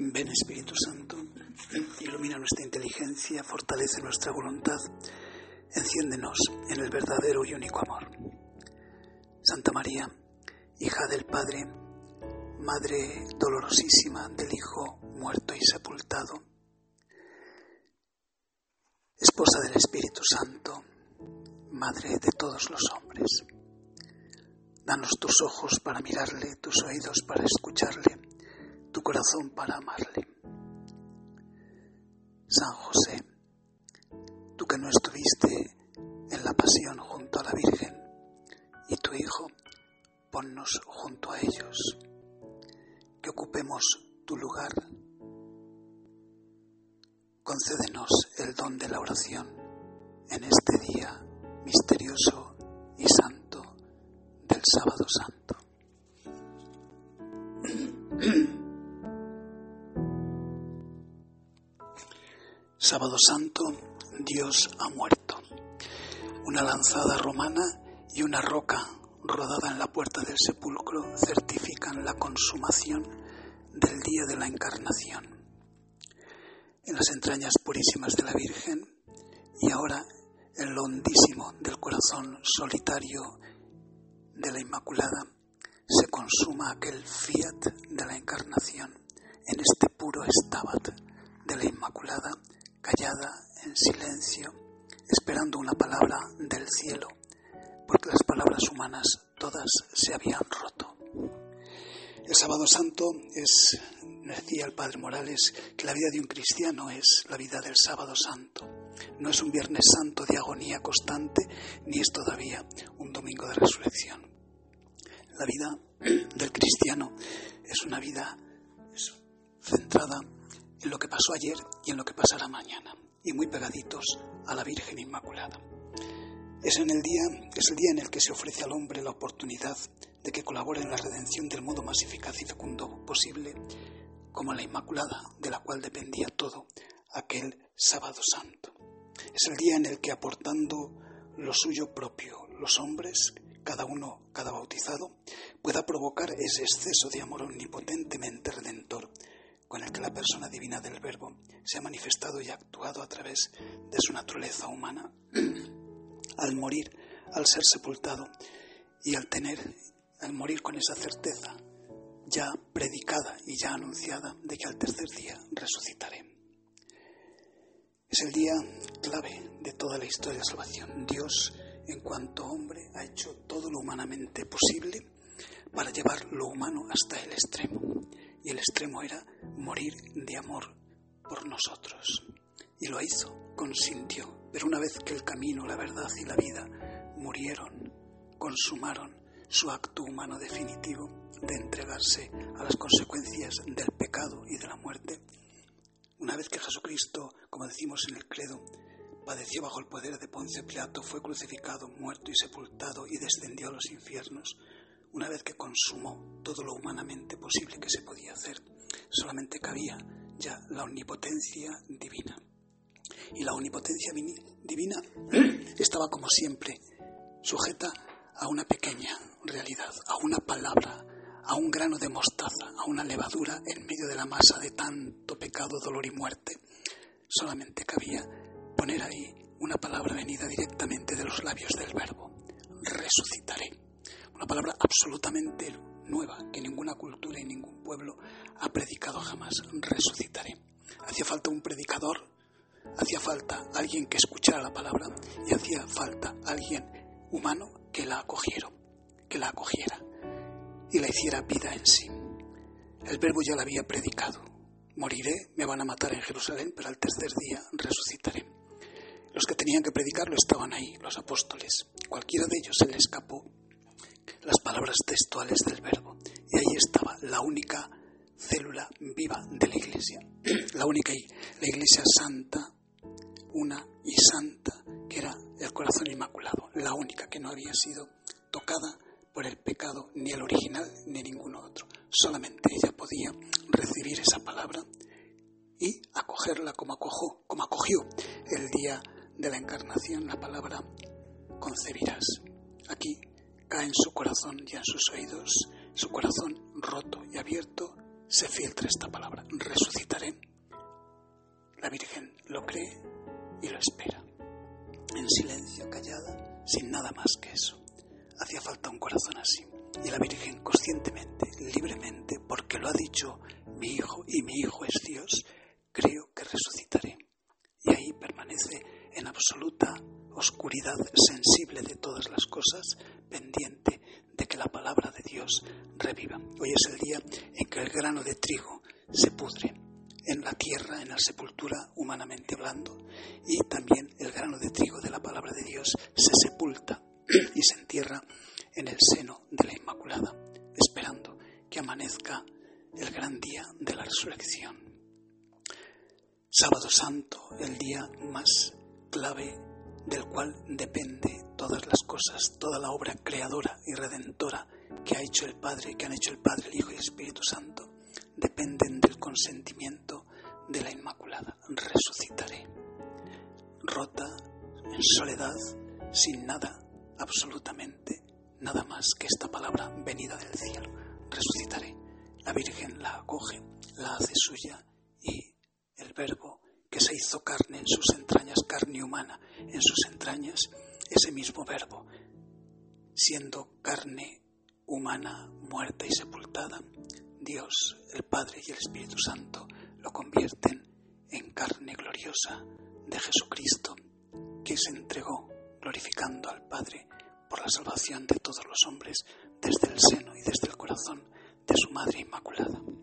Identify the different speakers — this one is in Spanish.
Speaker 1: Ven Espíritu Santo, ilumina nuestra inteligencia, fortalece nuestra voluntad, enciéndenos en el verdadero y único amor. Santa María, hija del Padre, Madre dolorosísima del Hijo muerto y sepultado, Esposa del Espíritu Santo, Madre de todos los hombres, danos tus ojos para mirarle, tus oídos para escucharle, tu corazón para amarle. San José, tú que no estuviste en la pasión junto a la Virgen y tu Hijo, ponnos junto a ellos, que ocupemos tu lugar. Concédenos el don de la oración en este día misterioso y santo del Sábado Santo. Sábado Santo, Dios ha muerto. Una lanzada romana y una roca rodada en la puerta del sepulcro certifican la consumación del día de la Encarnación. En las entrañas purísimas de la Virgen y ahora en lo hondísimo del corazón solitario de la Inmaculada se consuma aquel fiat de la Encarnación en este puro Stabat de la Inmaculada, callada en silencio, esperando una palabra del cielo, porque las palabras humanas todas se habían roto. El Sábado Santo es, decía el Padre Morales, que la vida de un cristiano es la vida del Sábado Santo. No es un Viernes Santo de agonía constante, ni es todavía un Domingo de Resurrección. La vida del cristiano es una vida centrada en lo que pasó ayer y en lo que pasará mañana, y muy pegaditos a la Virgen Inmaculada. Es el día en el que se ofrece al hombre la oportunidad de que colabore en la redención del modo más eficaz y fecundo posible, como la Inmaculada, de la cual dependía todo aquel Sábado Santo. Es el día en el que, aportando lo suyo propio, los hombres, cada bautizado, pueda provocar ese exceso de amor omnipotentemente redentor con el que la persona divina del Verbo se ha manifestado y actuado a través de su naturaleza humana, al morir, al ser sepultado y al morir con esa certeza ya predicada y ya anunciada de que al tercer día resucitaré. Es el día clave de toda la historia de salvación. Dios, en cuanto hombre, ha hecho todo lo humanamente posible para llevar lo humano hasta el extremo. Y el extremo era morir de amor por nosotros. Y lo hizo, consintió. Pero una vez que el camino, la verdad y la vida murieron, consumaron su acto humano definitivo de entregarse a las consecuencias del pecado y de la muerte, una vez que Jesucristo, como decimos en el credo, padeció bajo el poder de Poncio Pilato, fue crucificado, muerto y sepultado y descendió a los infiernos, una vez que consumó todo lo humanamente posible que se podía hacer, solamente cabía ya la omnipotencia divina. Y la omnipotencia divina estaba, como siempre, sujeta a una pequeña realidad, a una palabra, a un grano de mostaza, a una levadura en medio de la masa de tanto pecado, dolor y muerte. Solamente cabía poner ahí una palabra venida directamente de los labios del Verbo: resucitaré. Una palabra absolutamente nueva que ninguna cultura y ningún pueblo ha predicado jamás: resucitaré. Hacía falta un predicador, hacía falta alguien que escuchara la palabra y hacía falta alguien humano que la acogiera y la hiciera vida en sí. El Verbo ya la había predicado: moriré, me van a matar en Jerusalén, pero al tercer día resucitaré. Los que tenían que predicarlo estaban ahí, los apóstoles. Cualquiera de ellos se le escapó las palabras textuales del Verbo. Y ahí estaba la única célula viva de la Iglesia. La única, la Iglesia santa, una y santa, que era el corazón inmaculado. La única que no había sido tocada por el pecado, ni el original, ni ningún otro. Solamente ella podía recibir esa palabra y acogerla como acogió el día de la Encarnación la palabra: concebirás. Aquí cae en su corazón y en sus oídos, su corazón roto y abierto, se filtra esta palabra: resucitaré. La Virgen lo cree y lo espera, en silencio, callada, sin nada más que eso. Hacía falta un corazón así. Y la Virgen, conscientemente, libremente, porque lo ha dicho mi hijo y mi hijo es Dios, creo que resucitaré. Y ahí permanece en absoluta oscuridad, sensible de todas las cosas, pendiente de que la palabra de Dios reviva. Hoy es el día en que el grano de trigo se pudre en la tierra, en la sepultura, humanamente hablando, y también el grano de trigo de la palabra de Dios se sepulta y se entierra en el seno de la Inmaculada, esperando que amanezca el gran día de la resurrección. Sábado Santo, el día más clave del cual depende todas las cosas, toda la obra creadora y redentora que ha hecho el Padre, que han hecho el Padre, el Hijo y el Espíritu Santo, dependen del consentimiento de la Inmaculada. Resucitaré. Rota, en soledad, sin nada, absolutamente nada más que esta palabra venida del cielo: resucitaré. La Virgen la acoge, la hace suya, y el Verbo que se hizo carne en sus entrañas, carne humana en sus entrañas, ese mismo Verbo, siendo carne humana, muerta y sepultada, Dios, el Padre y el Espíritu Santo lo convierten en carne gloriosa de Jesucristo, que se entregó glorificando al Padre por la salvación de todos los hombres desde el seno y desde el corazón de su Madre Inmaculada.